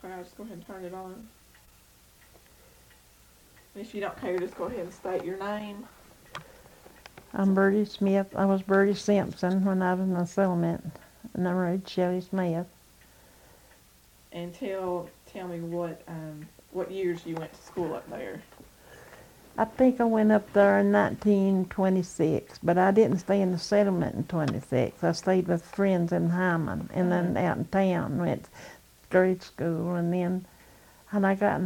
Okay, I'll just go ahead and turn it on. If you don't care, just go ahead and state your name. I'm Bertie Smith. I was Bertie Simpson when I was in the settlement, and I married Shelley Smith. And tell me what years you went to school up there. I think I went up there in 1926, but I didn't stay in the settlement in 26. I stayed with friends in Hyman, and then out in town went to grade school, and then and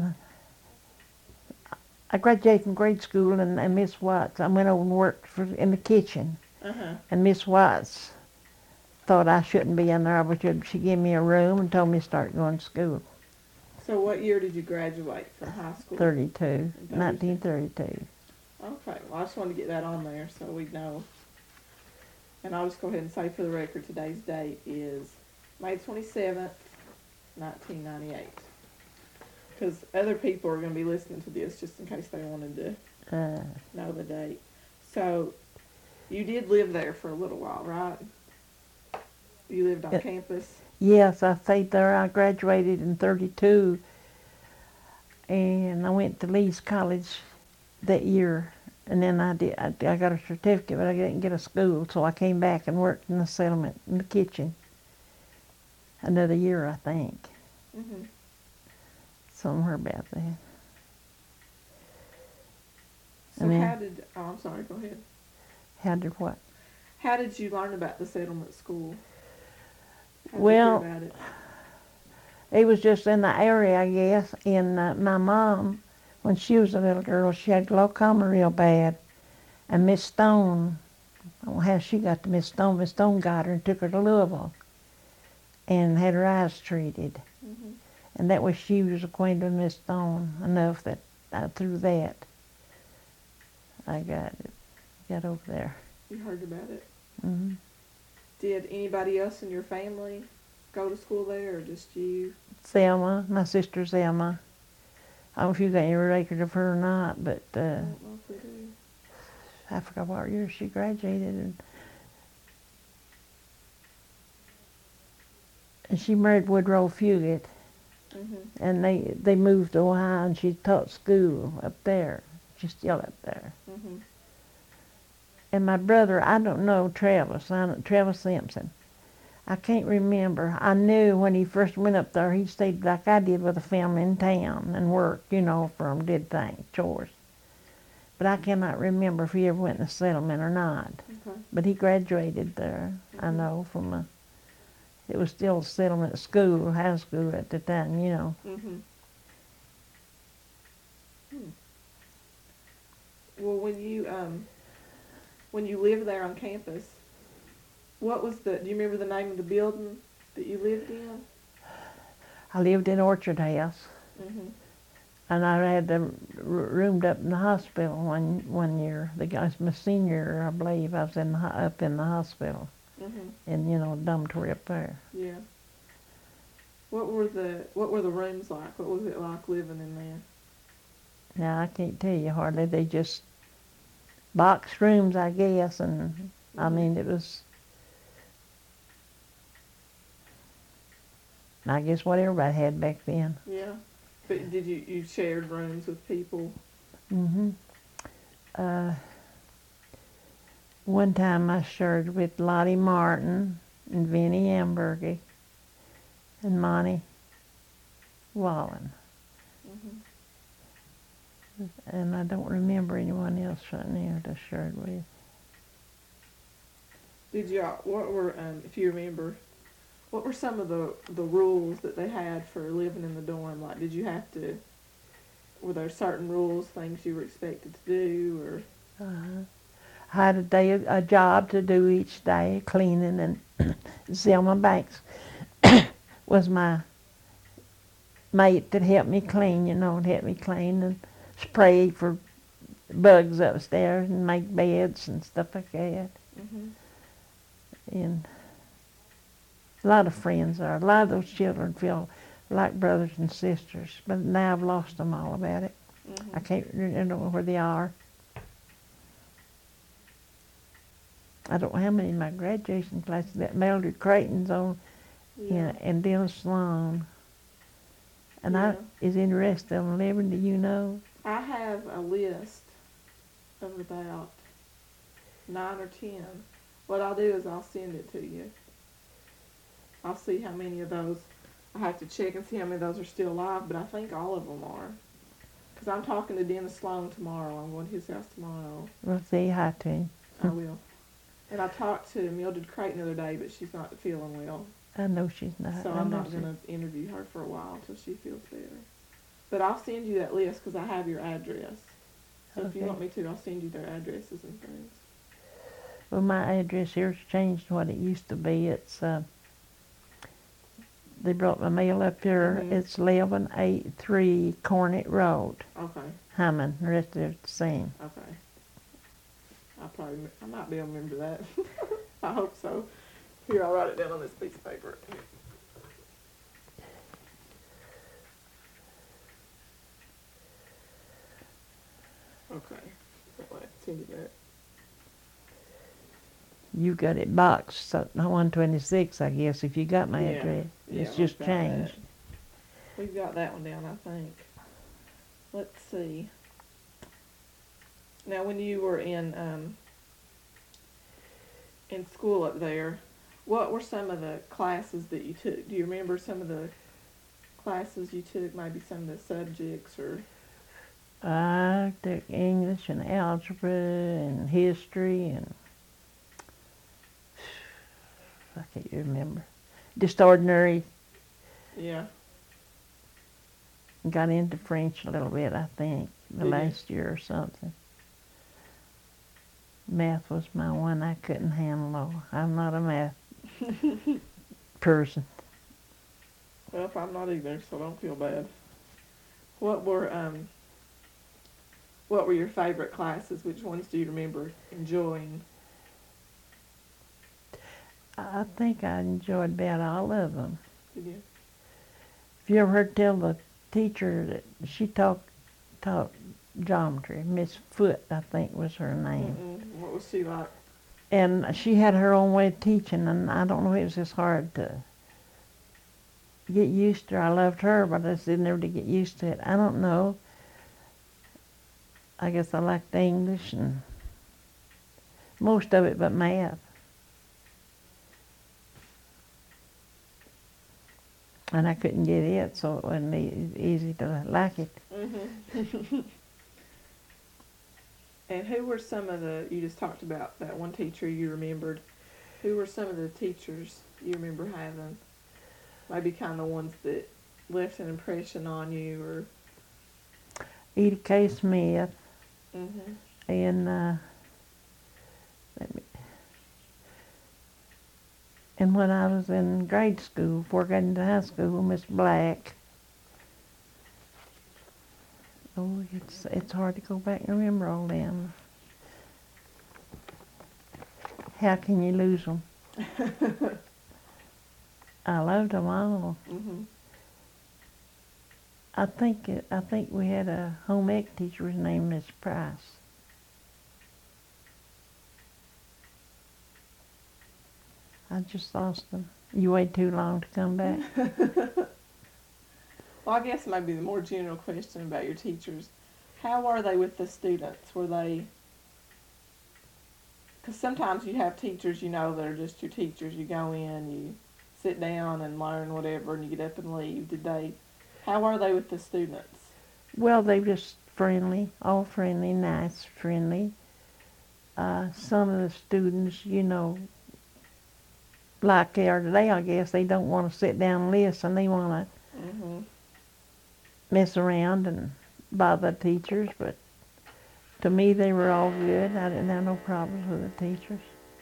I graduated from grade school, and Miss Watts, I went over and worked in the kitchen, and Miss Watts thought I shouldn't be in there, but she gave me a room and told me to start going to school. So what year did you graduate from high school? 32, 1932. Okay, well I just wanted to get that on there so we know. And I'll just go ahead and say for the record, today's date is May 27th, 1998. Because other people are going to be listening to this just in case they wanted to know the date. So, you did live there for a little while, right? You lived on campus? Yes, I stayed there. I graduated in 32, and I went to Lee's College that year. And then I got a certificate, but I didn't get a school, so I came back and worked in the settlement, in the kitchen. Another year, I think. Mm-hmm. Somewhere about that. So I'm sorry, go ahead. How did what? How did you learn about the settlement school? How did Well, you hear about it? It was just in the area, I guess. And my mom, when she was a little girl, she had glaucoma real bad. And Miss Stone, I don't know how she got to Miss Stone. Miss Stone got her and took her to Louisville and had her eyes treated. Mm-hmm. And that was, she was acquainted with Miss Stone enough that through that I got over there. You heard about it? Mm-hmm. Did anybody else in your family go to school there, or just you? Selma, my sister Selma. I don't know if you got any record of her or not, but I don't know if we do. I forgot what year she graduated. And she married Woodrow Fugit. Mm-hmm. And they moved to Ohio, and she taught school up there. She's still up there. Mm-hmm. And my brother, I don't know Travis Simpson. I can't remember. I knew when he first went up there, he stayed like I did with a family in town and worked, for him, did things, chores. But I cannot remember if he ever went in the settlement or not. Okay. But he graduated there, I know, it was still a settlement school, high school at the time, Mm-hmm. Well, when you lived there on campus, do you remember the name of the building that you lived in? I lived in Orchard House. Mm-hmm. And I had them roomed up in the hospital one year. My senior year, I believe, I was up in the hospital, Mm-hmm. in dormitory up there. Yeah. What were the rooms like? What was it like living in there? Now I can't tell you hardly. They just box rooms, I guess, and I mean it was. I guess what everybody had back then. Yeah. But did you shared rooms with people? Mm-hmm. One time I shared with Lottie Martin and Vinnie Ambergy and Monty Wallen. Mm-hmm. And I don't remember anyone else right now to shared with. Did y'all? What were, if you remember, what were some of the rules that they had for living in the dorm? Like, did you have to? Were there certain rules, things you were expected to do, or? I had a job to do each day, cleaning, and Selma Banks was my mate that helped me clean, and spray for bugs upstairs and make beds and stuff like that. Mm-hmm. And a lot of friends are. A lot of those children feel like brothers and sisters, but now I've lost them all about it. Mm-hmm. I don't know where they are. I don't know how many in my graduation class. That Mildred Creighton's on, Yeah. and Dennis Sloan. And Yeah. is any rest of them living, do you know? I have a list of about 9 or 10. What I'll do is I'll send it to you. I'll see how many of those. I have to check and see how many of those are still alive, but I think all of them are. Because I'm talking to Dennis Sloan tomorrow. I'm going to his house tomorrow. Well, say hi to him. I will. And I talked to Mildred Creighton the other day, but she's not feeling well. I know she's not. So I I'm know not going to interview her for a while until she feels better. But I'll send you that list because I have your address. So if you Okay. want me to, I'll send you their addresses and things. Well, my address here's changed what it used to be. It's, they brought my mail up here. Mhm. It's 1183 Cornet Road, Okay. Hammond. The rest of it's the same. Okay. I might be able to remember that. I hope so. Here, I'll write it down on this piece of paper. Okay. That way, send you that. You got it boxed, so 126, I guess, if you got my Yeah. address. Yeah, It's just we've got that. changed. We've got that one down, I think. Let's see. Now, when you were in school up there, what were some of the classes that you took? Do you remember some of the classes you took? Maybe some of the subjects, or I took English and algebra and history and I can't remember. Just ordinary. yeah. Got into French a little bit, I think, the Did you? last year or something. Math was my one I couldn't handle. Though. I'm not a math person. Well, I'm not either, so don't feel bad. What were your favorite classes? Which ones do you remember enjoying? I think I enjoyed about all of them. Did you? Have you ever heard tell the teacher that she taught geometry? Miss Foote, I think, was her name. Mm-mm. What was she like? And she had her own way of teaching, and I don't know, it was just hard to get used to her. I loved her, but I just didn't ever get used to it. I don't know. I guess I liked English and most of it but math. And I couldn't get it, so it wasn't easy to like it. Mm-hmm. And who were some of you just talked about that one teacher you remembered. Who were some of the teachers you remember having? Maybe kind of the ones that left an impression on you, or... Edie K. Smith Mm-hmm. and and when I was in grade school, before I got into high school, Miss Black. Oh, it's hard to go back and remember all them. How can you lose them? I loved them all. Mm-hmm. I think we had a home ec teacher named Miss Price. I just lost them. You waited too long to come back. Well, I guess maybe the more general question about your teachers. How are they with the students? Were they... Because sometimes you have teachers, that are just your teachers. You go in, you sit down and learn whatever, and you get up and leave. How are they with the students? Well, they were just friendly, all friendly, nice, friendly. Some of the students, like they are today, I guess, they don't want to sit down and listen. They want to Mm-hmm. mess around and bother the teachers, but to me, they were all good. I didn't have no problems with the teachers.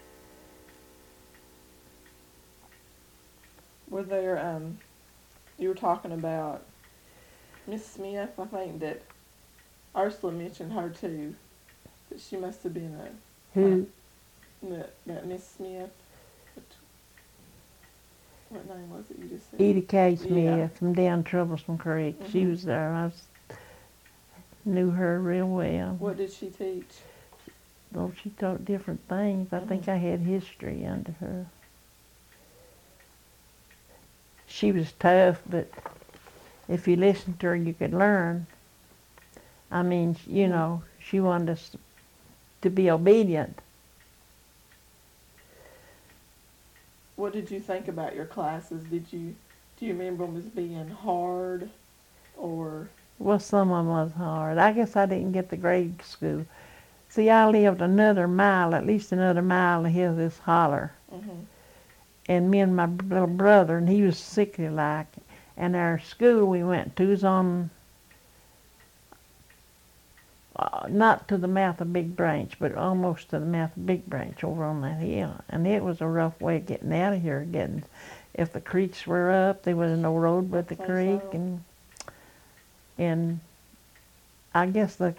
Were there, you were talking about Miss Smith, I think that Ursula mentioned her too, that she must have been Who? that Miss Smith. What name was it you just said? Edie K. Smith Yeah. from down Troublesome Creek. She Mhm. was there. I knew her real well. What did she teach? Well, she taught different things. I think Mhm. I had history under her. She was tough, but if you listened to her, you could learn. I mean, you know, she wanted us to be obedient. What did you think about your classes? Do you remember them as being hard, or? Well, some of them was hard. I guess I didn't get the grade school. See, I lived another mile, at least another mile to hear this holler. Mhm. And me and my little brother, and he was sickly like, and our school we went to was on, not to the mouth of Big Branch, but almost to the mouth of Big Branch over on that hill. And it was a rough way of getting out of here. If the creeks were up, there was no road but the So. creek, and I guess the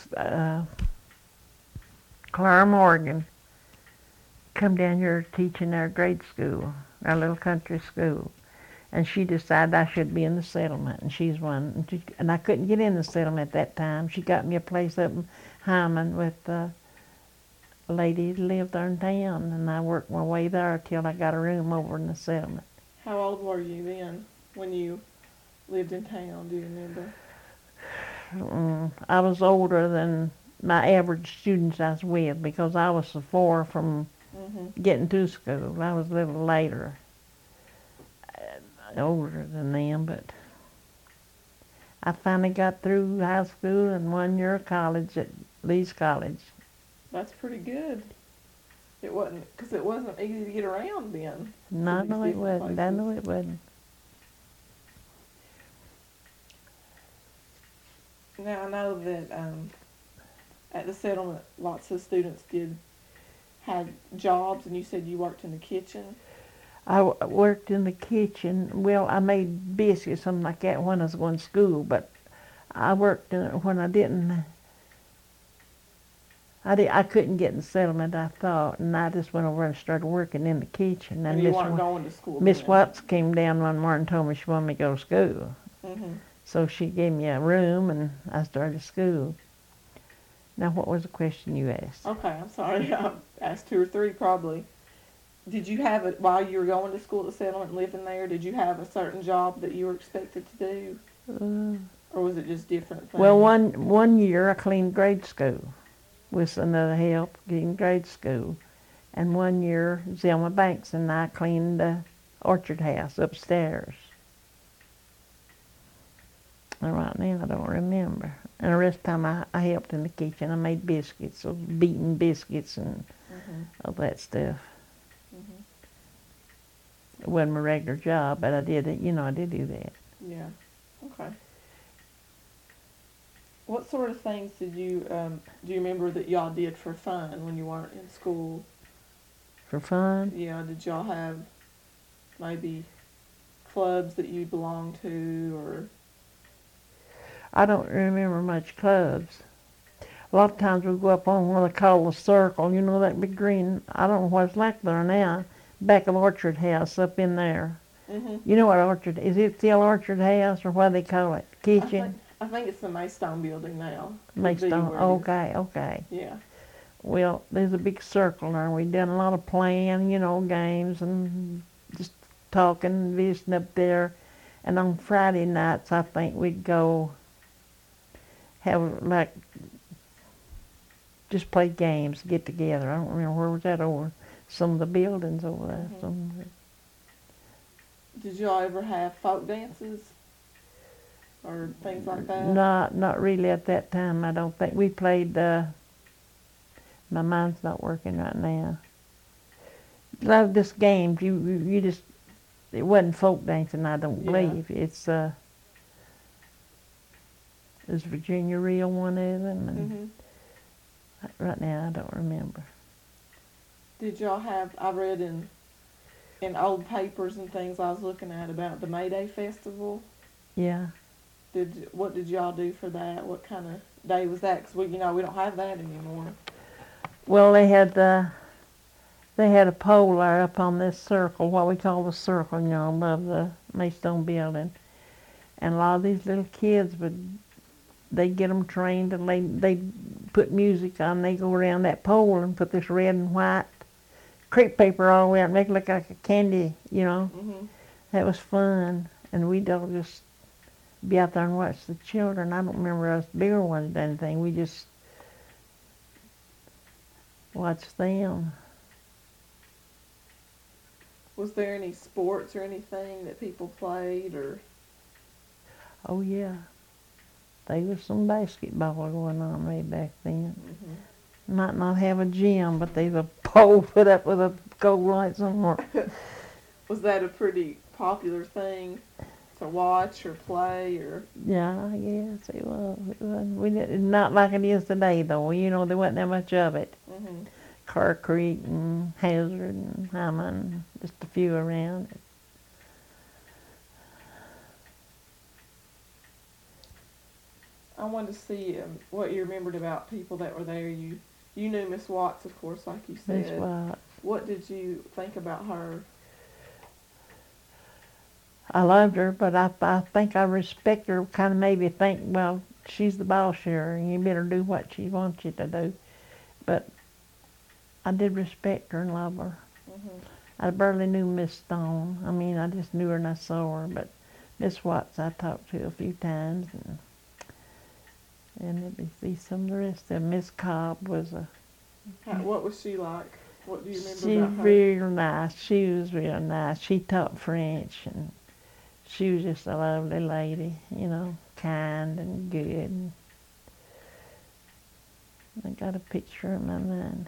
Clara Morgan come down here teaching our grade school, our little country school. And she decided I should be in the settlement, and she's one. And I couldn't get in the settlement at that time. She got me a place up in Hyman with a lady that lived there in town, and I worked my way there till I got a room over in the settlement. How old were you then when you lived in town? Do you remember? I was older than my average students I was with because I was so far from getting to school. I was a little later, older than them, but I finally got through high school and 1 year of college at Lee's College. That's pretty good. It wasn't, because it wasn't easy to get around then. No, these no, it different wasn't. I places. know it wasn't. Now, I know that at the settlement, lots of students had jobs, and you said you worked in the kitchen. I worked in the kitchen. Well, I made biscuits, something like that, when I was going to school. But I worked in it when I didn't. I couldn't get in the settlement, I thought, and I just went over and started working in the kitchen. And you weren't going to school. Miss then. Watts came down one morning and told me she wanted me to go to school. Mhm. So she gave me a room, and I started school. Now, what was the question you asked? Okay, I'm sorry. I asked 2 or 3 probably. Did you have it while you were going to school at the settlement and living there? Did you have a certain job that you were expected to do, or was it just different things? Well, one year I cleaned grade school with another help getting grade school, and 1 year Zelma Banks and I cleaned the orchard house upstairs. And right now I don't remember. And the rest of the time I helped in the kitchen. I made biscuits, so beaten biscuits and all that stuff. It wasn't my regular job, but I did it. I did do that. Yeah. Okay. What sort of things did you do you remember that y'all did for fun when you weren't in school? For fun? Yeah. Did y'all have maybe clubs that you belonged to, or? I don't remember much clubs. A lot of times we go up on what they call the circle. You know that big green, I don't know what it's like there now, back of Orchard House up in there. Mhm. You know what Orchard, is it still Orchard House or what they call it? Kitchen? I think it's the Maystone building now. Maystone, Could be where it is. okay. Yeah. Well, there's a big circle there. We done a lot of playing, games and just talking, visiting up there. And on Friday nights, I think we'd go have just play games, get together. I don't remember where was that over. Some of the buildings over there. Did y'all ever have folk dances or things like that? Not really at that time. I don't think we played. My mind's not working right now. A lot of this games, you just, it wasn't folk dancing. I don't believe it's. Is Virginia Reel one of them? And right now, I don't remember. Did y'all have? I read in old papers and things I was looking at about the May Day Festival. Yeah. What did y'all do for that? What kind of day was that? Because we don't have that anymore. Well, they had a pole there up on this circle, what we call the circle, above the Maystone building, and a lot of these little kids they'd get them trained, and they put music on. They go around that pole and put this red and white crepe paper all the way out and make it look like a candy, That was fun. And we'd all just be out there and watch the children. I don't remember us bigger ones done anything. We just watched them. Was there any sports or anything that people played, or? Oh yeah, there was some basketball going on way back then. Mm-hmm. Might not have a gym, but there's a pole put up with a gold light somewhere. Was that a pretty popular thing to watch or play, or? Yeah, I guess it was. Not like it is today, though. You know, there wasn't that much of it. Mm-hmm. Car Creek and Hazard and Hyman, just a few around. I wanted to see what you remembered about people that were there. You knew Miss Watts, of course, like you said. Miss Watts. What did you think about her? I loved her, but I think I respect her. Kind of made me think, well, she's the boss here, and you better do what she wants you to do. But I did respect her and love her. Mm-hmm. I barely knew Miss Stone. I mean, I just knew her and I saw her. But Miss Watts I talked to a few times, and let me see some of the rest of them. Miss Cobb was a... What was she like? What do you remember She about was her? real nice. She was real nice. She taught French, and she was just a lovely lady, you know, kind and good. I got a picture in my mind.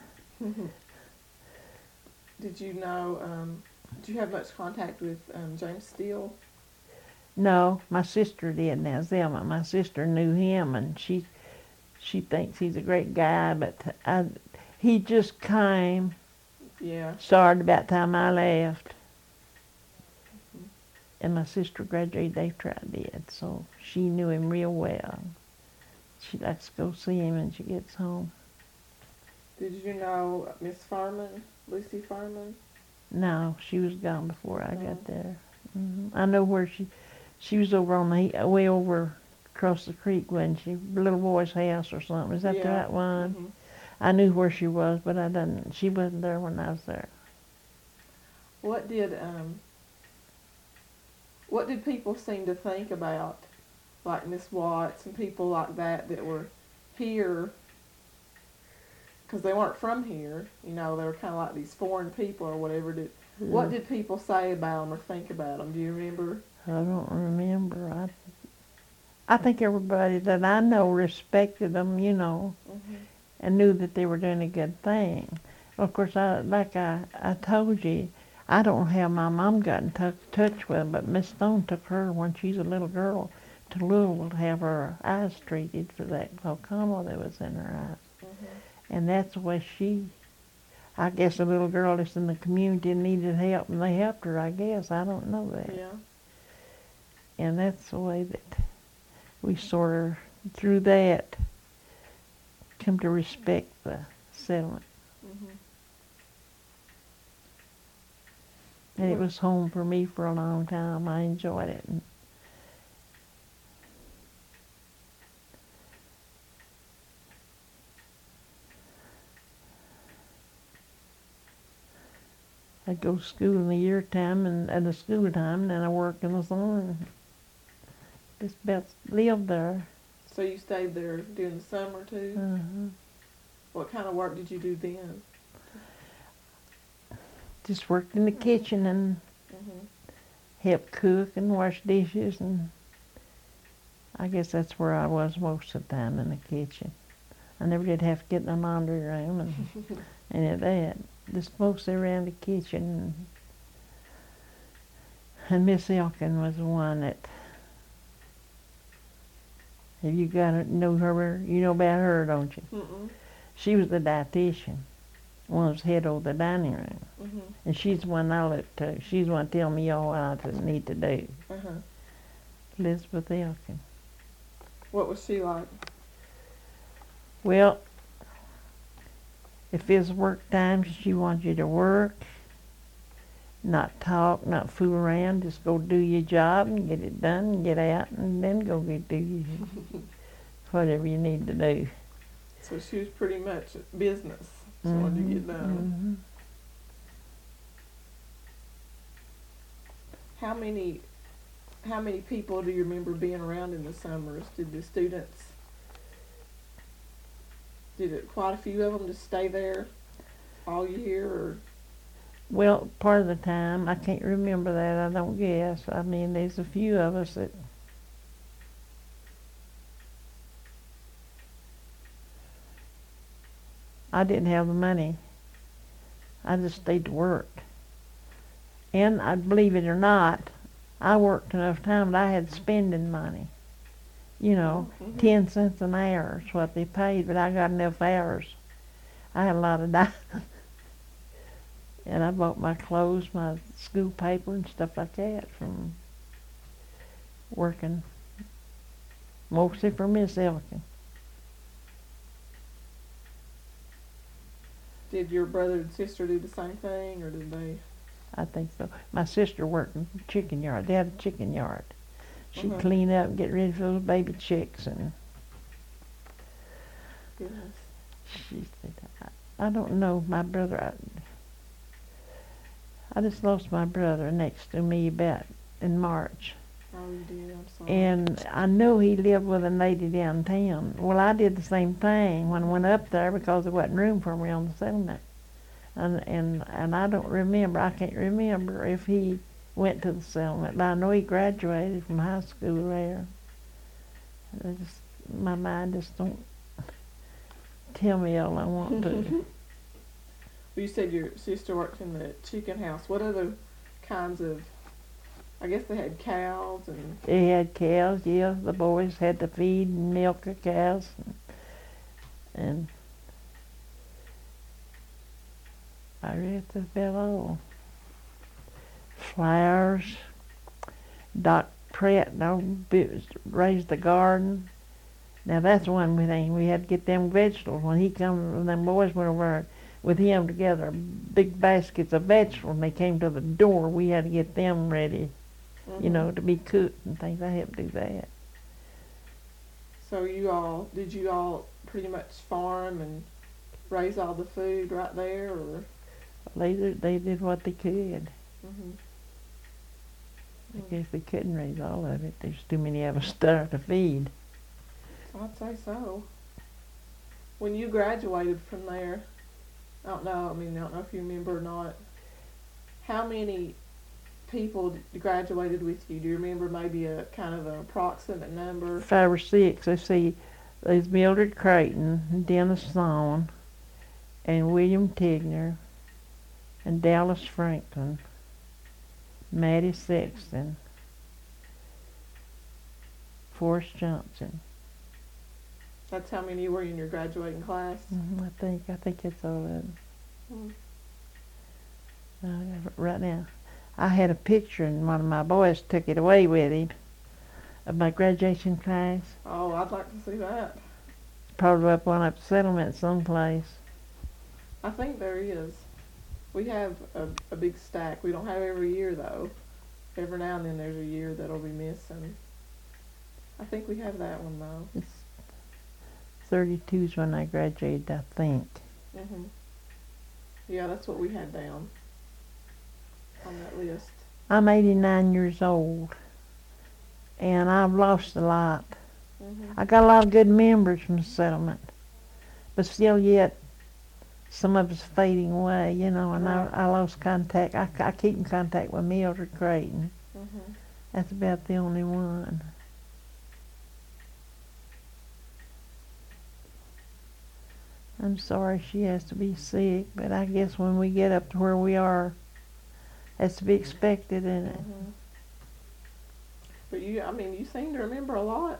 Did you know, did you have much contact with James Steele? No, my sister did now, Zelma. My sister knew him, and she thinks he's a great guy, but he just came, Yeah. started about the time I left. And my sister graduated after I did, so she knew him real well. She likes to go see him when she gets home. Did you know Miss Furman, Lucy Furman? No, she was gone before I got there. I know where she was over on the way over across the creek, wasn't she? The little boy's house or something. Is that the right one? Mm-hmm. I knew where she was, but she wasn't there when I was there. What did people seem to think about, like Miss Watts and people like that were here? Because they weren't from here, you know, they were kind of like these foreign people or whatever. What did people say about them or think about them? Do you remember? I don't remember. I think everybody that I know respected them, you know, and knew that they were doing a good thing. Of course, like I told you, I don't have my mom got in touch with them, but Miss Stone took her when she's a little girl to Louisville to have her eyes treated for that glaucoma that was in her eyes. And that's the way I guess a little girl that's in the community needed help, and they helped her, I guess. I don't know that. Yeah. And that's the way that we sort of, through that, come to respect the settlement. And it was home for me for a long time. I enjoyed it. I'd go to school in the year time and at the school time, and then I worked in the summer and just about lived there. So you stayed there during the summer too? What kind of work did you do then? Just worked in the kitchen and helped cook and wash dishes, and I guess that's where I was most of the time, in the kitchen. I never did have to get in the laundry room and any of that. Just mostly around the kitchen. And Miss Elkin was the one that, have you know her? You know about her, don't you? She was the dietitian. One was head of the dining room. And she's the one I look to. She's the one telling me all I need to do. Elizabeth Elkin. What was she like? Well, if it's work time, she wants you to work, not talk, not fool around, just go do your job and get it done and get out and then go do whatever you need to do. So she was pretty much business. She wanted to get done. how many people do you remember being around in the summers? Did the students, did it, quite a few of them just stay there all year, or? Well, part of the time, I can't remember that, I don't guess. I mean, there's a few of us that I didn't have the money. I just stayed to work. And I believe it or not, I worked enough time that I had spending money. You know, 10 cents an hour is what they paid, but I got enough hours. I had a lot of dime. And I bought my clothes, my school paper and stuff like that from working mostly for Miss Elkin. Did your brother and sister do the same thing, or did they? I think so. My sister worked in the chicken yard. They had a chicken yard. She'd Uh-huh. clean up and get ready for those baby chicks, and Goodness. she said, I don't know, my brother, I just lost my brother next to me about in March. Oh, you did. I'm sorry. And I know he lived with a lady downtown. Well, I did the same thing when I went up there because there wasn't room for me on the settlement. And I don't remember, I can't remember if he went to the settlement, but I know he graduated from high school there. My mind just don't tell me all I want to. Well, you said your sister worked in the chicken house. What other kinds of, I guess they had cows and... They had cows, yeah. The boys had to feed and milk the cows. And I read about all. Flowers. Doc Pratt raised the garden. Now that's one thing. We had to get them vegetables. When he come, when them boys went over with him together, big baskets of vegetables, and they came to the door, we had to get them ready, you know, to be cooked and things. I helped do that. So did you all pretty much farm and raise all the food right there, or? They did what they could. Mm-hmm. I guess they couldn't raise all of it. There's too many of us there to feed. I'd say so. When you graduated from there, I don't know if you remember or not, how many people graduated with you? Do you remember maybe a kind of an approximate number? 5 or 6. Let's see. There's Mildred Creighton, Dennis Thon, and William Tigner, and Dallas Franklin, Maddie Sexton, Forrest Johnson. That's how many were in your graduating class? I think it's all of them. Right now, I had a picture, and one of my boys took it away with him of my graduation class. Oh, I'd like to see that. Probably up on a settlement someplace. I think there is. We have a big stack. We don't have every year, though. Every now and then there's a year that'll be missing. I think we have that one, though. It's 32's when I graduated, I think. Yeah, that's what we had down on that list. I'm 89 years old, and I've lost a lot. I got a lot of good members from the settlement, but still yet some of it's fading away, you know, and Right. I lost contact. I keep in contact with Mildred Creighton. That's about the only one. I'm sorry she has to be sick, but I guess when we get up to where we are, that's to be expected, isn't it? But you seem to remember a lot.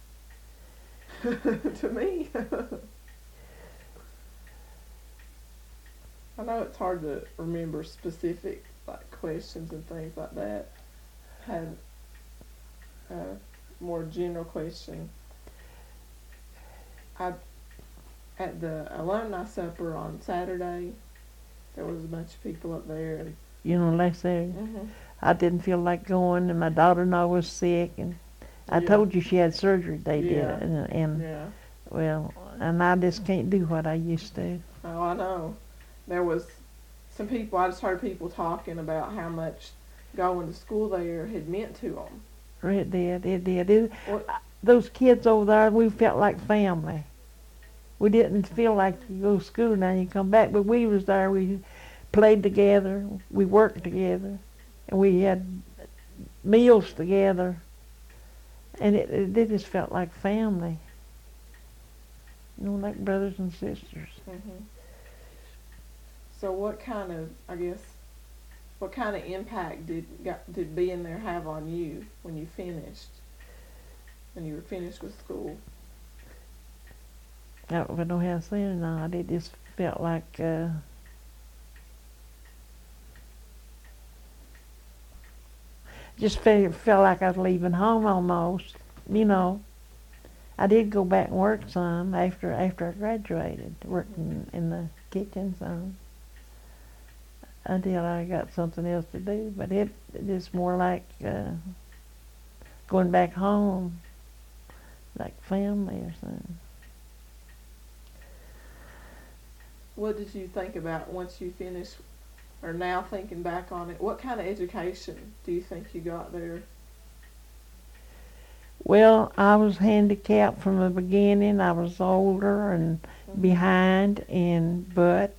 To me. I know it's hard to remember specific questions and things like that. Had a more general question. At the alumni supper on Saturday, there was a bunch of people up there, and You know, like I said, I didn't feel like going, and my daughter-in-law was sick, and I told you she had surgery. They did, and yeah. well, and I just can't do what I used to. Oh, I know. There was some people. I just heard people talking about how much going to school there had meant to them. It did. What, Those kids over there, we felt like family. We didn't feel like you go to school now and you come back, but we was there. We played together. We worked together, and we had meals together, and it just felt like family. You know, like brothers and sisters. mhm. So what kind of, I guess, what kind of impact did being there have on you when you finished? When you were finished with school? I don't know how to say it or not. It just felt like felt like I was leaving home almost. You know, I did go back and work some after I graduated, working in the kitchen some until I got something else to do. But it just more like going back home, like family or something. What did you think about once you finished, or now thinking back on it? What kind of education do you think you got there? Well, I was handicapped from the beginning. I was older and Mhm. behind, but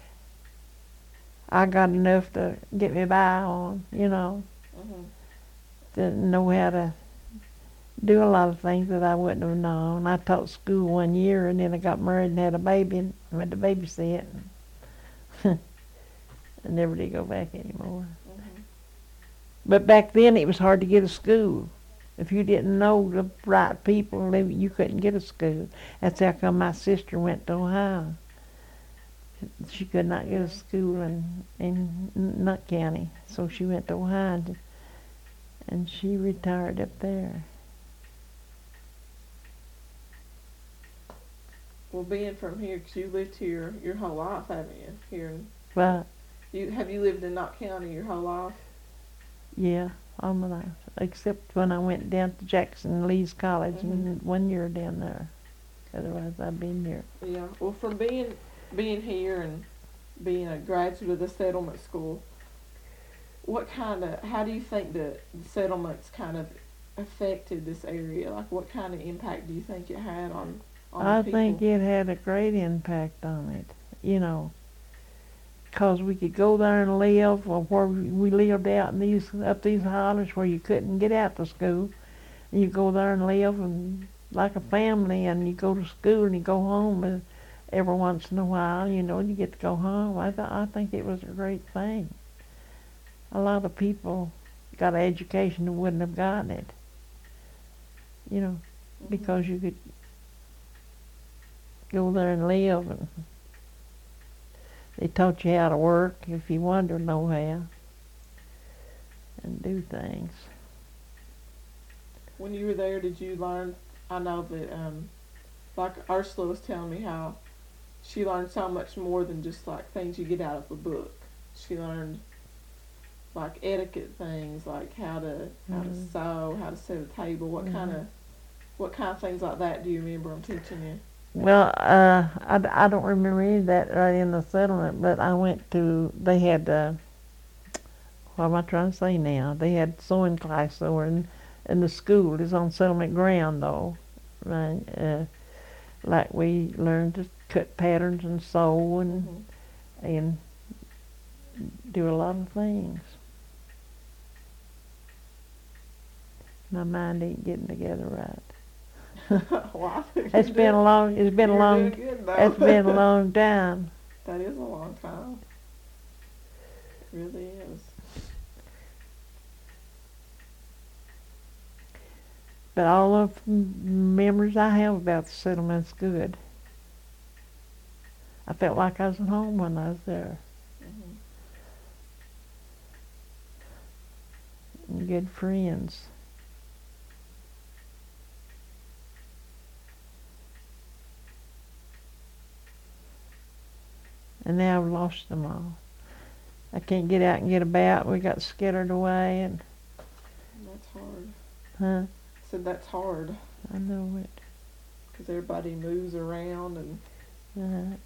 I got enough to get me by on, Mhm. to know how to do a lot of things that I wouldn't have known. I taught school 1 year, and then I got married and had a baby and went to babysit. I never did go back anymore. Mhm. But back then it was hard to get a school. If you didn't know the right people, you couldn't get a school. That's how come my sister went to Ohio. She could not get a school in Nutt County, so she went to Ohio, and she retired up there. Well, being from here, 'cause you lived here your whole life, haven't you? Well, Have you lived in Knott County your whole life? yeah, all my life, except when I went down to Jackson Lee's College and 1 year down there. Otherwise, I've been here. Yeah. Well, from being here and being a graduate of the settlement school, how do you think the settlements kind of affected this area? Like, what kind of impact do you think it had on I the people? think it had a great impact on it, you know, 'cause we could go there and live, or where we lived out in these hollers where you couldn't get out to school. And you go there and live and like a family, and you go to school and you go home every once in a while, and you get to go home. I think it was a great thing. A lot of people got an education who wouldn't have gotten it, because you could go there and live, and they taught you how to work if you wanted to know how, and do things. When you were there, did you learn? I know that, like Ursula was telling me how she learned so much more than just like things you get out of a book. She learned like etiquette things, like how to sew, how to set a table. What kind of things like that do you remember them teaching you? Well, I don't remember any of that right in the settlement, but they had, what am I trying to say now? They had sewing class over in the school. It's on settlement ground, though. Right? Like we learned to cut patterns and sew and do a lot of things. My mind ain't getting together right. Well, I think It's been a long you're doing good, though. it's been a long time. That is a long time. It really is. But all of the memories I have about the settlement's good. I felt like I was at home when I was there. Mhm. And good friends. And now I've lost them all. I can't get out and get about. We got scattered away, and That's hard. huh? I said that's hard I know it. because everybody moves around and. Right.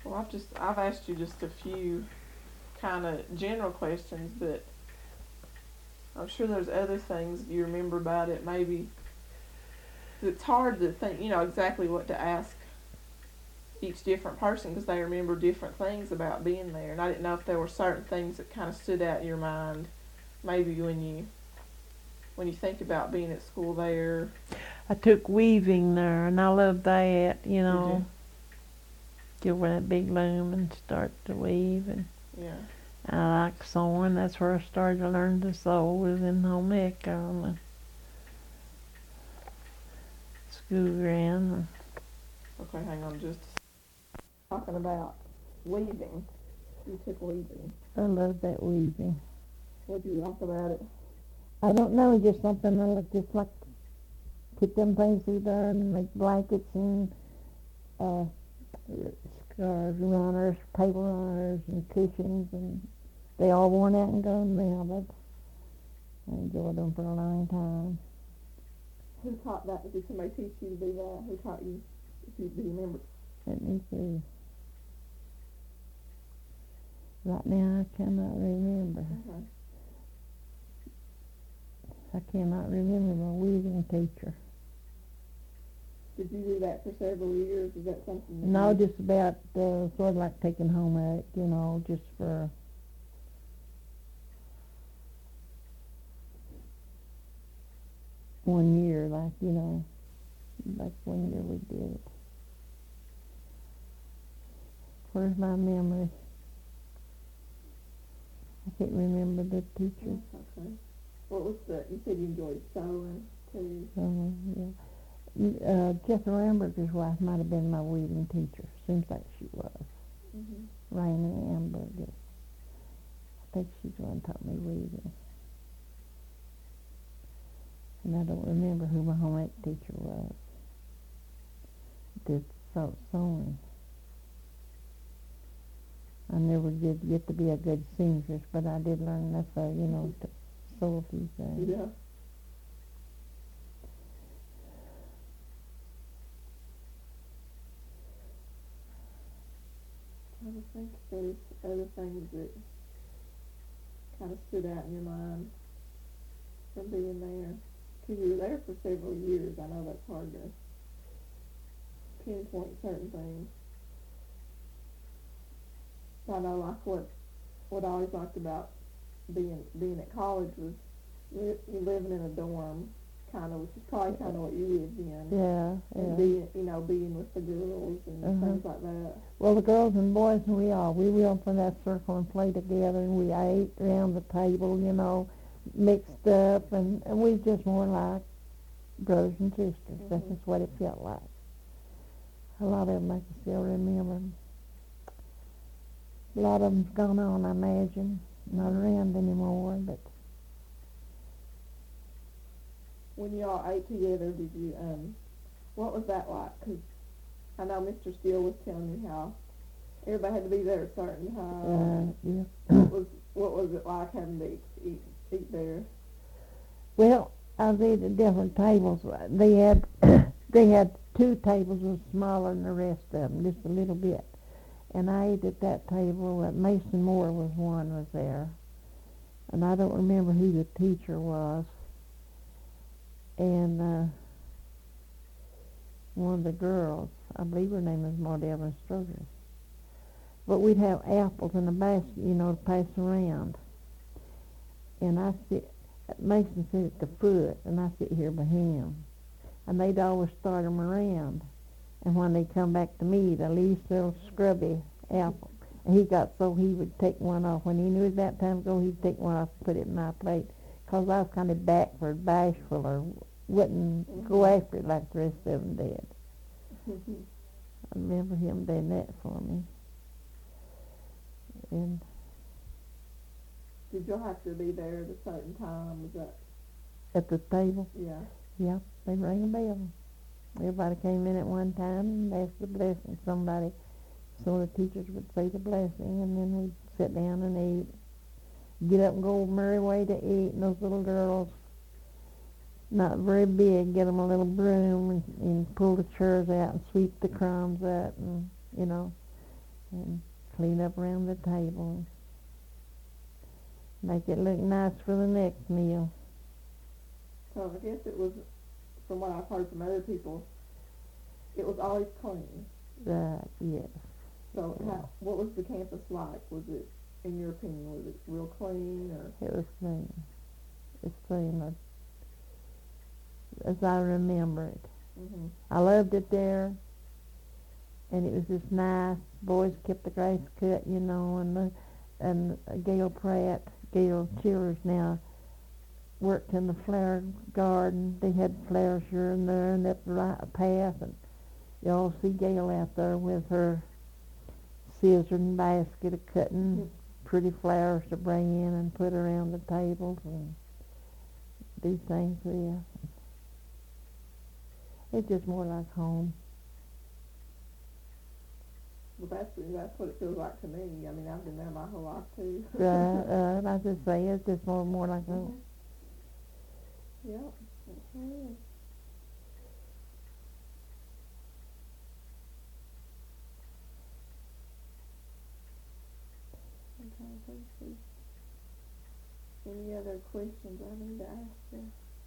Well, I've asked you just a few kind of general questions, but I'm sure there's other things you remember about it. Maybe it's hard to think, exactly what to ask each different person because they remember different things about being there. And I didn't know if there were certain things that kind of stood out in your mind, maybe when you think about being at school there. I took weaving there, and I loved that, Did you? Get with that big loom and start to weave. And Yeah. I like sewing. That's where I started to learn to sew, was in home ec on the school ground. Okay, hang on just a second. Talking about weaving. You took weaving. I love that weaving. What do you like about it? I don't know, just something I just like put them things through there and make blankets and uh, scarves, runners, paper runners, and cushions, and they all worn out and gone now, but I enjoyed them for a long time. Who taught that? Did somebody teach you to do that? Who taught you? Do you remember? Let me see. Right now I cannot remember. Okay. I cannot remember my weaving teacher. Did you do that for several years? Is that something that No, you... just about sort of like taking home ec, just for one year, like 1 year we did it. Where's my memory? I can't remember the teacher. Okay. What was you said you enjoyed sewing too? Yeah. Jessica Ramberger's wife might have been my weaving teacher. Seems like she was. Mm-hmm. Rainy Amberger. I think she's the one who taught me weaving. And I don't remember who my home ec teacher was. Did sewing. I never did get to be a good seamstress, but I did learn enough, to sew a few things. Yeah. I would think there's other things that kind of stood out in your mind from being there. Because you were there for several years. I know that's hard to pinpoint certain things. I know, like what I always liked about being at college was you living in a dorm, kind of, which is probably kind of what you lived in. Yeah. And being with the girls and things like that. Well, the girls and boys and we went from that circle and played together, and we ate around the table, mixed up, and we just more like brothers and sisters. Mm-hmm. That's just what it felt like. A lot of them I can still remember. A lot of them's gone on, I imagine, not around anymore, but... When you all ate together, did you, what was that like? Because I know Mr. Steele was telling me how everybody had to be there at a certain time. Yeah. What was it like having to eat there? Well, I was eating at different tables. They had two tables that were smaller than the rest of them, just a little bit. And I ate at that table. Mason Moore was there. And I don't remember who the teacher was. And one of the girls, I believe her name was Maud Evans Stroger. But we'd have apples in a basket, to pass around. And Mason sit at the foot, and I sit here by him. And they'd always start them around. And when they come back to me, the least little scrubby apple. And he got so he would take one off. When he knew it was about time to go, he'd take one off and put it in my plate. Because I was kind of backward, bashful, or wouldn't go after it like the rest of them did. I remember him doing that for me. And did y'all have to be there at a certain time? Was that at the table? Yeah. Yeah, they rang a bell. Everybody came in at one time and asked the blessing. So the teachers would say the blessing, and then we'd sit down and eat. Get up and go merry way to eat, and those little girls, not very big, get them a little broom and pull the chairs out and sweep the crumbs up, and and clean up around the table. Make it look nice for the next meal. So I guess it was, from what I've heard from other people, it was always clean. Right, yes. So Yeah. what was the campus like? Was it, in your opinion, was it real clean or? It was clean. It's clean as I remember it. Mhm. I loved it there, and it was just nice. Boys kept the grass cut, you know, and Gail Chillers now worked in the flower garden. They had flowers here and there and up the right path, and you all see Gail out there with her scissor and basket of cutting pretty flowers to bring in and put around the tables and do things with. It's just more like home. Well, that's what it feels like to me. I mean, I've been there my whole life too. Right, I just say it's just more like home. Yep, that's what it is. I'm trying to think if there's any other questions I need to ask you.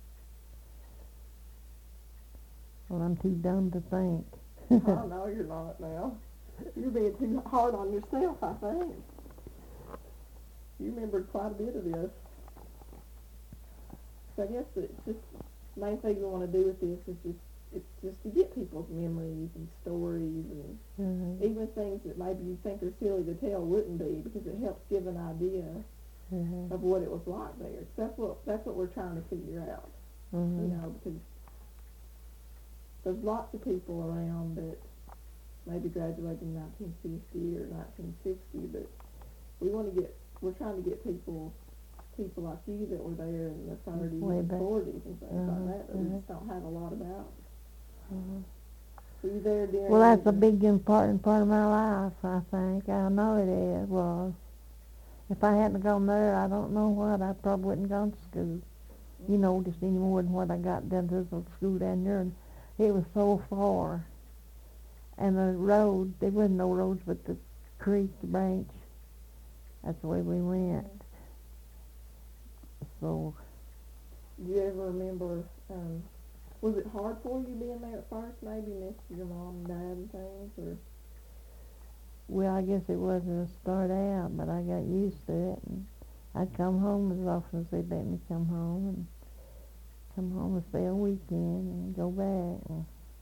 Well, I'm too dumb to think. Oh, no, you're not now. You're being too hard on yourself, I think. You remembered quite a bit of this. So I guess it's just, the main thing we want to do with this is it's just to get people's memories and stories and even things that maybe you think are silly to tell wouldn't be, because it helps give an idea of what it was like there. So that's what we're trying to figure out, you know, because there's lots of people around that maybe graduated in 1950 or 1960, but we're trying to get people like you that were there in the 30s and 40s and things like that we just don't have a lot about. Were you there during? Well, that's a big important part of my life, I think. I know it was. If I hadn't gone there, I don't know what. I probably wouldn't gone to school, you know, just any more than what I got done to the school down there. And it was so far. And the road, there wasn't no roads but the creek, the branch. That's the way we went. So. Do you ever remember, was it hard for you being there at first, maybe next to your mom and dad and things, or? Well, I guess it wasn't a start out, but I got used to it. And I'd come home as often as they'd let me come home and stay a weekend and go back.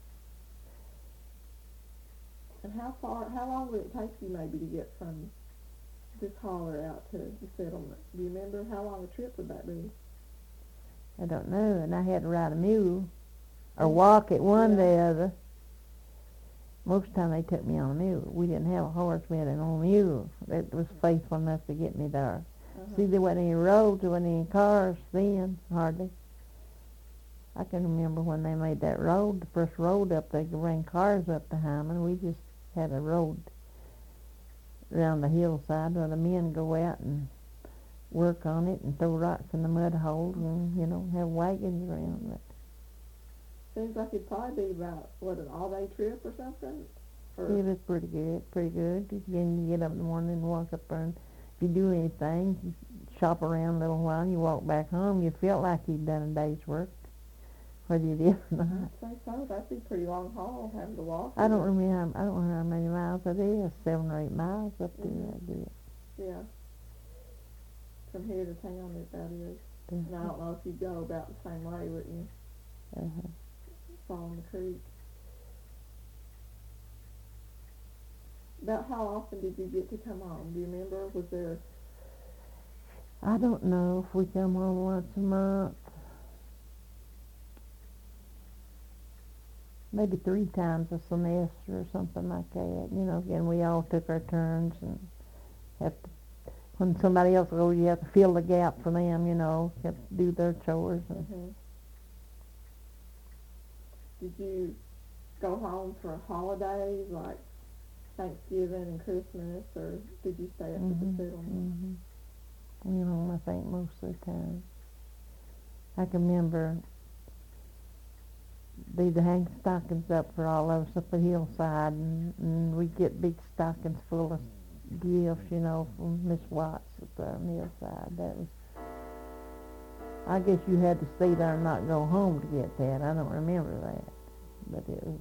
And how long would it take you maybe to get from this holler out to the settlement? Do you remember how long a trip would that be? I don't know, and I had to ride a mule or walk it one or the other. Most of the time they took me on a mule. We didn't have a horse, we had an old mule that was faithful enough to get me there. See, there wasn't any roads, there wasn't any cars then, hardly. I can remember when they made that road, the first road up there, could bring cars up to Hyman. We just had a road around the hillside where the men go out and work on it and throw rocks in the mud holes and, you know, have wagons around it. Seems like it'd probably be about, what, an all-day trip or something? Or? It was pretty good. Then you get up in the morning and walk up there, and if you do anything, you shop around a little while, and you walk back home, you felt like you'd done a day's work, whether you did or not. I'd say so. That'd be a pretty long haul, having to walk. I don't remember how many miles it is, 7 or 8 miles up there, I guess. Yeah. From here to town, that is. And I don't know if you'd go about the same way, wouldn't you? Following the creek. About how often did you get to come home? Do you remember? Was there? I don't know if we come home once a month. Maybe 3 times a semester or something like that. You know, again, we all took our turns and when somebody else goes, you have to fill the gap for them, you know, have to do their chores. And Did you go home for holidays like Thanksgiving and Christmas, or did you stay up at the settlement? You know, I think most of the time. I can remember they'd hang stockings up for all of us up the hillside, and we'd get big stockings full of gifts, from Miss Watts at the hillside. That was, I guess you had to stay there and not go home to get that. I don't remember that, but it was.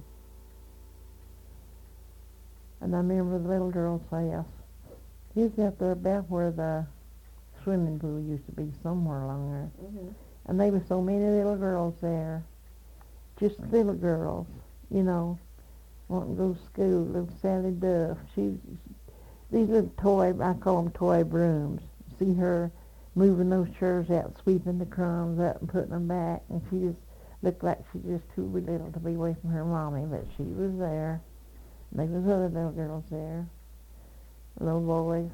And I remember the little girl's house. It was out there about where the swimming pool used to be, somewhere along there. Mhm. And there were so many little girls there, just little girls, wanting to go to school. Little Sally Duff, these little I call them toy brooms. See her moving those chairs out, sweeping the crumbs up and putting them back, and she just looked like she was just too little to be away from her mommy, but she was there. And there was other little girls there, little boys.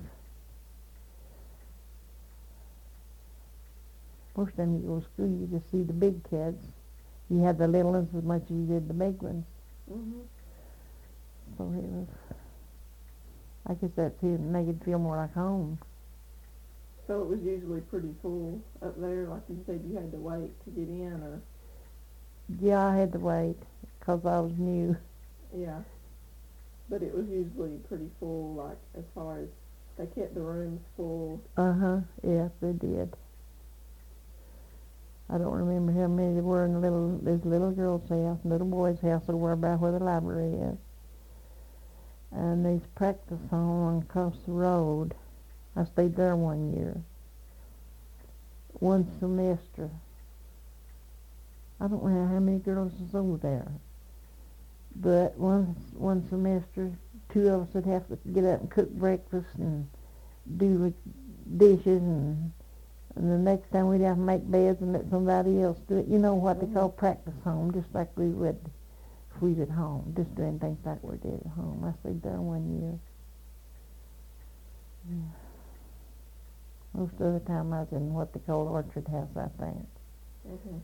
Most of them you go to school, you just see the big kids. You had the little ones as much as you did the big ones. Mhm. So it was, I guess that's it, make it feel more like home. So it was usually pretty full up there, like you said, you had to wait to get in, or Yeah, I had to wait because I was new. yeah. But it was usually pretty full, like as far as they kept the rooms full. Yeah, they did. I don't remember how many there were in this little girl's house, and little boy's house over about where the library is. And these practice home across the road. I stayed there one year. One semester. I don't know how many girls was over there. But one semester, two of us would have to get up and cook breakfast and do the dishes, and the next time we'd have to make beds and let somebody else do it. You know what they call practice home, just like we would if we was at home, just doing things like we did at home. I stayed there one year. Yeah. Most of the time I was in what they call Orchard House, I think. Mhm.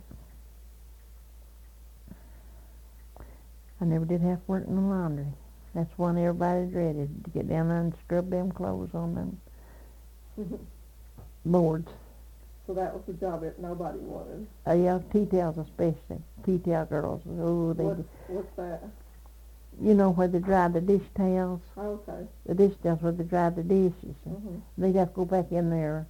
I never did have to work in the laundry. That's one everybody dreaded, to get down there and scrub them clothes on them boards. So that was the job that nobody wanted. Yeah, tea towels especially. Tea towel girls. Oh, What's that? You know where they dry the dish towels? Oh, okay. The dish towels where they dry the dishes. Mhm. They'd have to go back in there.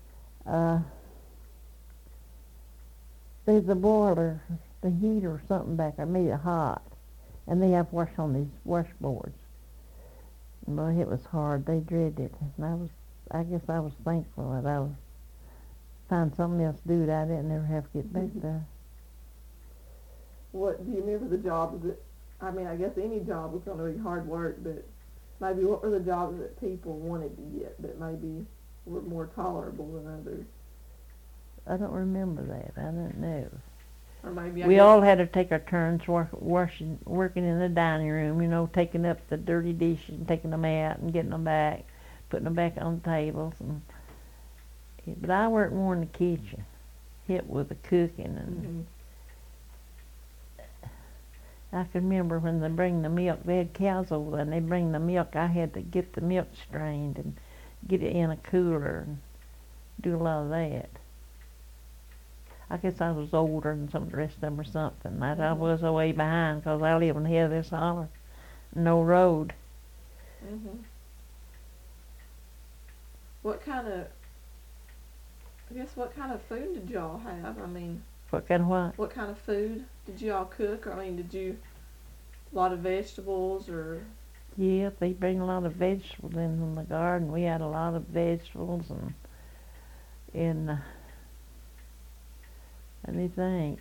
There's a boiler, the heater or something back there, made it hot. And they have to wash on these washboards. Boy, it was hard. They dreaded it. And I guess I was thankful that I was find something else to do that I didn't ever have to get back there. What do you remember the jobs that? I mean, I guess any job was going to be hard work, but maybe what were the jobs that people wanted to get that maybe were more tolerable than others? I don't remember that. I don't know. Or maybe We all had to take our turns working in the dining room, taking up the dirty dishes and taking them out and getting them back, putting them back on the tables. But I worked more in the kitchen, hit with the cooking. And I can remember when they bring the milk, they had cows over there, and they bring the milk. I had to get the milk strained and get it in a cooler and do a lot of that. I guess I was older than some of the rest of them or something. I was way behind because I live in the head of this holler. No road. What kind of food did y'all have? I mean, What kind of what? what kind of food did y'all cook? I mean, did you a lot of vegetables or? Yeah, they bring a lot of vegetables in from the garden. We had a lot of vegetables and let me think.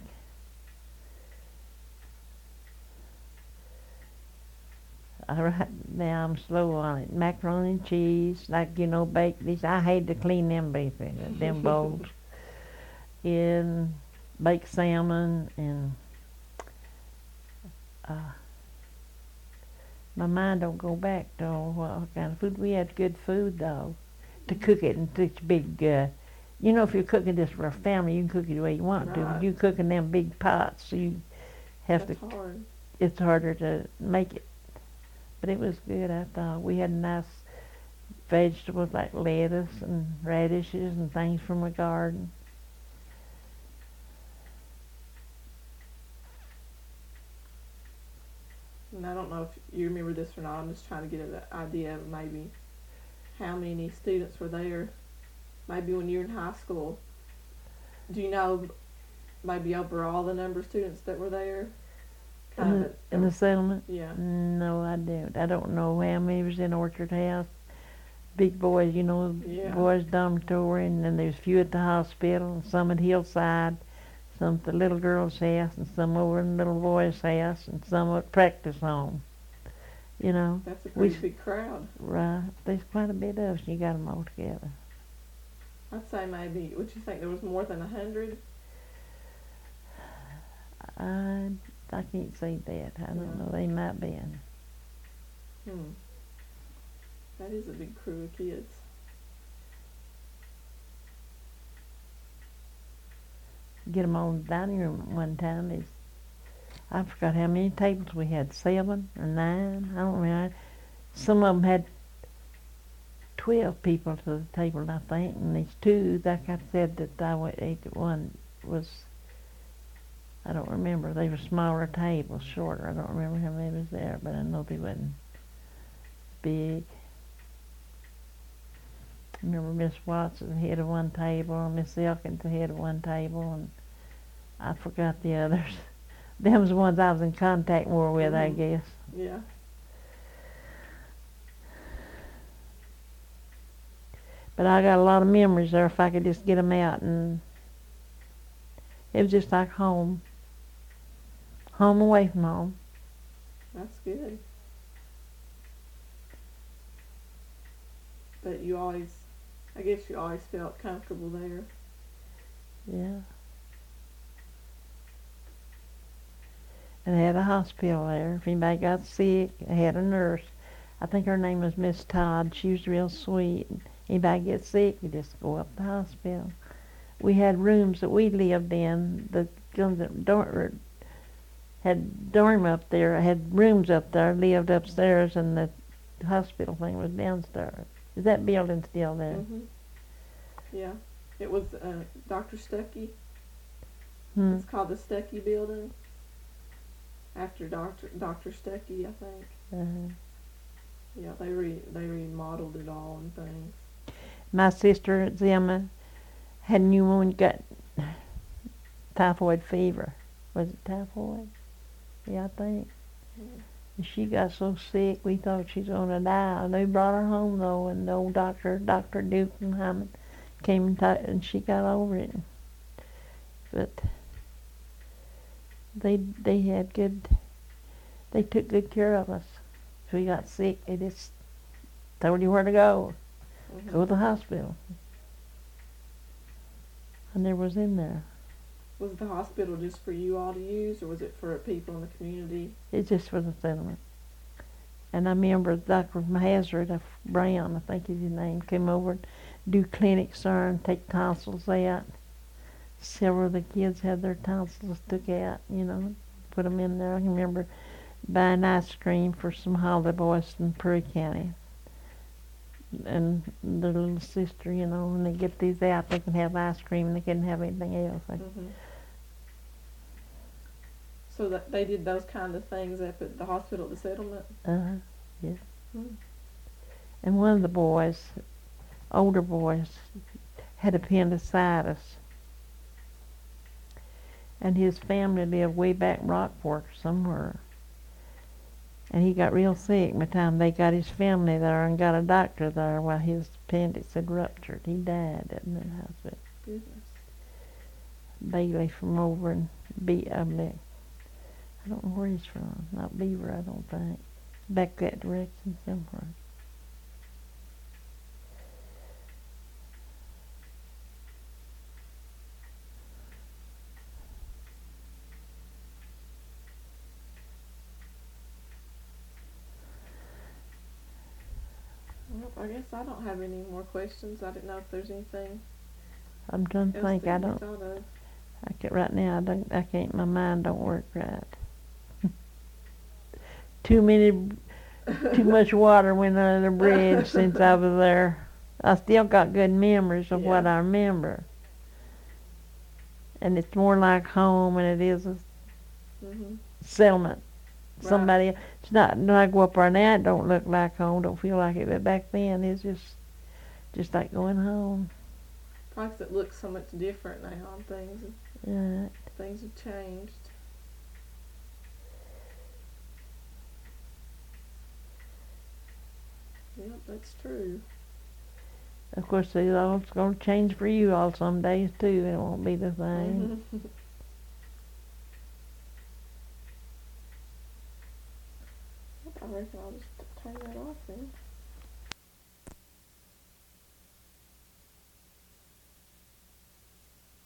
Now I'm slow on it. Macaroni and cheese, baked these. I hate to clean them them bowls. And baked salmon and my mind don't go back to what kind of food. We had good food though, to cook it in such big. If you're cooking this for a family, you can cook it the way you want to. But you cook in them big pots, so you have That's to. hard. It's harder to make it, but it was good. I thought we had nice vegetables like lettuce and radishes and things from the garden. And I don't know if you remember this or not. I'm just trying to get an idea of maybe how many students were there. Maybe when you were in high school. Do you know maybe overall the number of students that were there? In the settlement? Yeah. No, I don't. I don't know how many was in Orchard House. Big boys, you know, Yeah. boys' dormitory, and then there's a few at the hospital, and some at Hillside, some at the little girl's house, and some over in the little boy's house, and some at practice home. You know, That's a pretty big crowd. right? There's quite a bit of us. You got them all together. I'd say maybe. Would you think there was more than 100? I can't say that. I don't Yeah. know. They might be. That is a big crew of kids. Get them on the dining room one time. I forgot how many tables we had. 7 or 9. I don't remember. Some of them had 12 people to the table, I think, and these two, like I said, that I went ate one was, I don't remember. They were smaller tables, shorter. I don't remember how many was there, but I know they wasn't big. I remember Miss Watts at the head of one table, and Miss Elkins at the head of one table, and I forgot the others. Them was the ones I was in contact more with, I guess. Yeah. But I got a lot of memories there if I could just get them out, and it was just like home. Home away from home. That's good. But I guess you always felt comfortable there. Yeah. And they had a hospital there. If anybody got sick, they had a nurse. I think her name was Miss Todd. She was real sweet. Anybody get sick, you just go up to the hospital. We had rooms that we lived in. The girls that had dorm up there, had rooms up there, lived upstairs, and the hospital thing was downstairs. Is that building still there? Yeah. It was Dr. Stuckey. Hmm. It's called the Stuckey Building. After Dr. Stuckey, I think. Uh-huh. Yeah, they remodeled it all and things. My sister, Zelma, had pneumonia, got typhoid fever. Was it typhoid? Yeah, I think. And she got so sick, we thought she was going to die. They brought her home, though, and the old Dr. Dukenheimen, came and she got over it. But they took good care of us. If we got sick, they just told you where to go. Go to the hospital. I never was in there. Was the hospital just for you all to use, or was it for people in the community? It's just for the settlement. And I remember Dr. Hazard Brown, I think is his name, came over and do clinics there and take tonsils out. Several of the kids had their tonsils took out, you know, put them in there. I can remember buying ice cream for some holiday boys in Prairie County. And their little sister, you know, when they get these out, they can have ice cream and they couldn't have anything else. So that they did those kind of things up at the hospital at the settlement? Yeah. And one of the boys, older boys, had appendicitis. And his family lived way back in Rockport somewhere. And he got real sick by the time they got his family there and got a doctor there while his appendix had ruptured. He died at the hospital. Goodness. Bailey from over in I don't know where he's from. Not Beaver, I don't think. Back that direction somewhere. Well, I guess I don't have any more questions. I didn't know if there's anything I'm trying to else think. that you thought of. Right now, I can't, my mind don't work right. Too much water went under the bridge since I was there. I still got good memories of what I remember. And it's more like home than it is a settlement. somebody. It's not. When I go up there now, it don't look like home. Don't feel like it. But back then, it's just like going home. Probably 'cause it looks so much different now and things. Right. Things have changed. Yep, that's true. Of course, it's going to change for you all some days too. It won't be the same. Mhm. I reckon I'll just turn that off then.